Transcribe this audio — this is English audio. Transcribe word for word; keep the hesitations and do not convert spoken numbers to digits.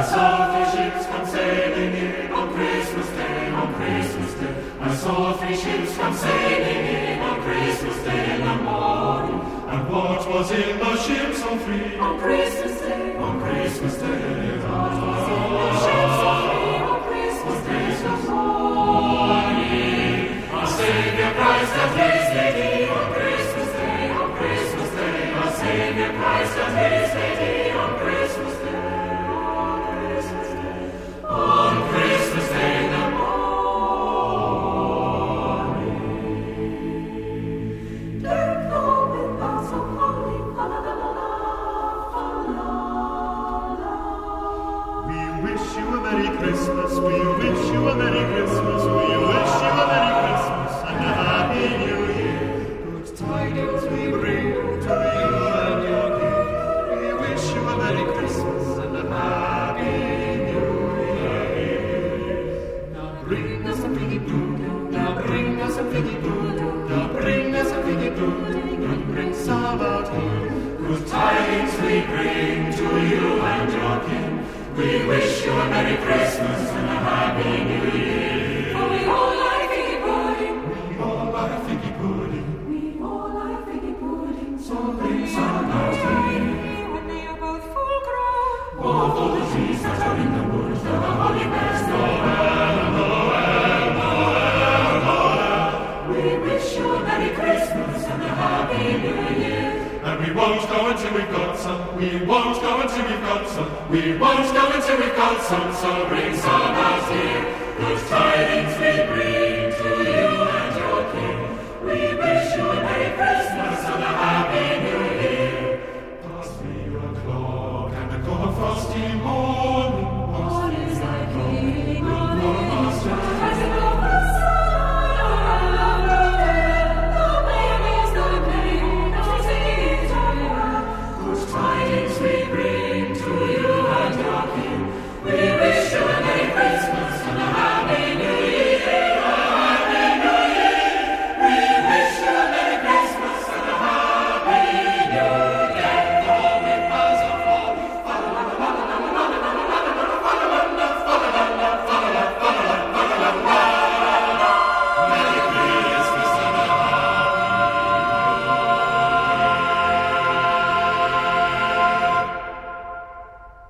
saw three ships come sailing in on Christmas Day, on Christmas Day. I saw three ships come sailing in on Christmas Day in the morning. And what was in the ships all three? On Christmas Day, on Christmas Day. What was in the ships all three? On Christmas Day in the morning. Our Saviour Christ hath risen thee on Christmas Day, on Christmas Day. Our Saviour Christ hath risen thee on Christmas Day. On Christmas Day in the morning. Deck all with boughs of holly, fa la la la la, fa la la. We wish you a Merry Christmas, we wish you a Merry Christmas, we wish you a Merry Christmas and a Happy New Year. Good tidings we bring to you and your King. We wish you a Merry Christmas and a Happy New Year. Now bring us a piggy pudding, now bring us a piggy pudding, now bring us a piggy pudding, and bring some out here. Good tidings we bring to you and your King. We wish you a Merry Christmas and a Happy New Year. For we all like figgy pudding, We all like figgy pudding, we all like figgy pudding. so bring some out here. When they are both full grown, All for the trees that are in the woods, for the holly bells, Noel, Noel, Noel, Noel. We wish you a Merry Christmas and a Happy New Year. And we won't go until we've got some, we won't go until we've got some, we won't go until we've got some, so bring some out here. Good tidings we bring to you and your King. We wish you a Merry Christmas and a Happy New Year. Past three o'clock and a cold frosty morning. all is thy King on Past Israel.